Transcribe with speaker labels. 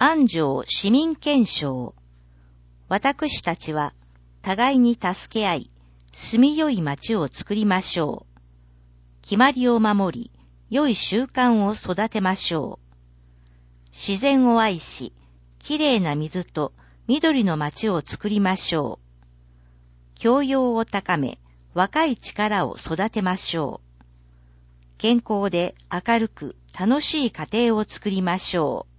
Speaker 1: 安城市民憲章。私たちは互いに助け合い、住みよい町を作りましょう。決まりを守り、良い習慣を育てましょう。自然を愛し、きれいな水と緑の町を作りましょう。教養を高め、若い力を育てましょう。健康で明るく楽しい家庭を作りましょう。